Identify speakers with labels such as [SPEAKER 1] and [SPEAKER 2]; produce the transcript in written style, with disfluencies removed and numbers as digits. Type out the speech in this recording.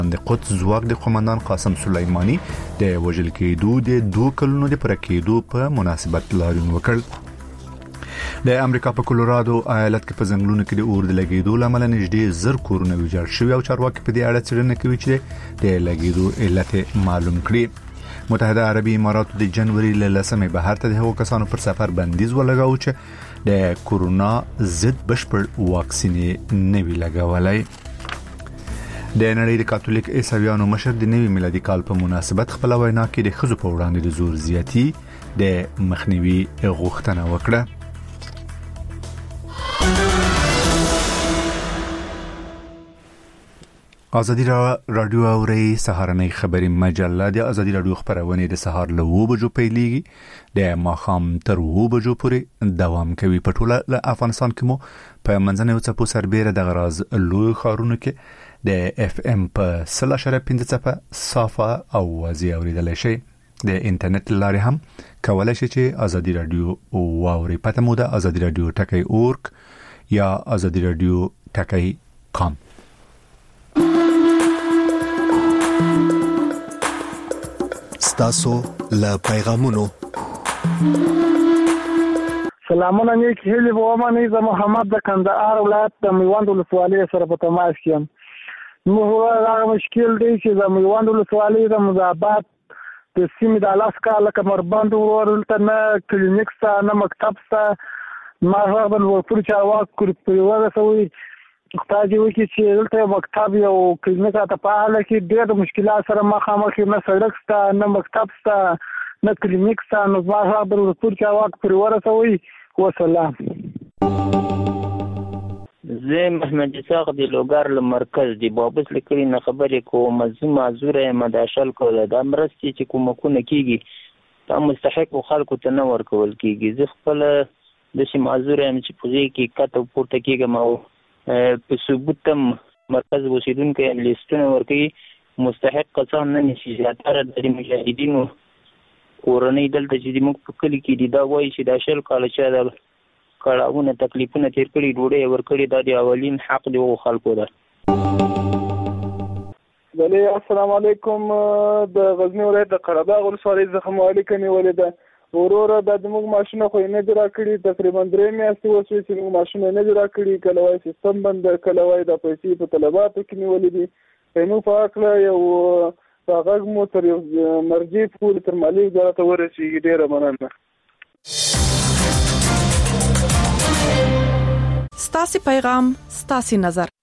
[SPEAKER 1] د قدس ځواک د قومندان قاسم سلیمانی د وژل کېدو د 2 کلونو د پر کېدو په مناسبت لاریون وکړ. د امریکا په کولورادو ایالت کې په ځنګلونو کې د اور د لګیدو لامل نږدې 1000 کورونه ویجاړ شوي او چارواکي په دې اړه څېړنه کوي چې د لګیدو علت معلوم کړي. متحده عربي اماراتو د جنوري ل 10 بهر ته د هغو کسانو پر سفر بندیز ولګاو چې د کورونا ضد بشپړ واکسین نه وی لګولای. د نړۍ د کاتولیک عیسویانو مشر د نوي میلادي کال په مناسبت خپل وینا کې د ښځو په وړاندې د زور زیاتی د مخنیوي غوښتنه وکړه. ازادي رادیو اوري سهارنۍ خبري مجله د ازادي رادیو خبرونه د سهار له 2 بجو پیلېږي د ماخام تر 2 بجو پورې دوام کوي. په ټوله افغانستان کې مو په منځنۍ چپو سربېره د غراز لوی خارونو کې د اف ام په 0.5 صافه او وازي اوریدل شي. د انټرنیټ لارې هم کولای شئ چې ازادي رادیو واوري. پته مو د ازادي رادیو ټکی.org یا ازادي رادیو ټکی.com.
[SPEAKER 2] ستاسو له پیغامونو
[SPEAKER 3] سلامونه نیک هیلې ومنئ. زه محمد د کندهار ولایت د میوند ولسوالۍ سره په تماس کې یم. موږ هغه مشکل دی چې د میوند ولسوالۍ د مزابات د سیمې د الاسکا لکه مربند ورته نه کلینیک سته نه مکتب سته. ما هغه د ورپور چارواک پورې ورسوي خدای دې وکړي چې دلته مکتب یو کلینیک ته په حاله کې ډېر مشکلات سره مخامخ نه سړک سته نه مکتب سته نه کلینیک سته. نو ما هغه د ورپور چارواک پورې ورسوي. وسلام.
[SPEAKER 4] زه محمد اسحاق د لوګر له مرکز دی بابس لیکلي نه خبرې کوم. معذوره مداشل کوله د مرستې چې کومکونه کیږي دا مستحق خلکو ته نه ورکول کیږي. زه خپل د شي معذوره چې په دې کې کته پورته کیږم او په ثبوت مرکز وسیدونکو لیستونه ورکوي. مستحق کسان نه نشي زیاتره د مجاهدینو کورنۍ دلته چې موږ په کلی کې دي دا وایي چې دا شل کاله چې د کړهونه تکلیفونه تیر کړي ډوډۍ ورکړي دا د اولین حق دی او خلکو ده.
[SPEAKER 5] بله السلام علیکم. د غزنی ولایت د قرهباغ ولسوالۍ څخه مو اړیکه نیولې ده. وروره دا زموږ ماشونه خو نه دي راکړي. تقریبا 3 میاشتې وشوې چې موږ ماشونه نه دي راکړي. کله وایي سیستم بند، کله وایي د پیسې په طلباتو کې نیولې دي. موږ په اکله یو غږ مو تر یو مرجع پورې تر مالي ادارې ته ورسېږي. ډېره مننه.
[SPEAKER 6] ستاسې پیغام ستاسې نظر.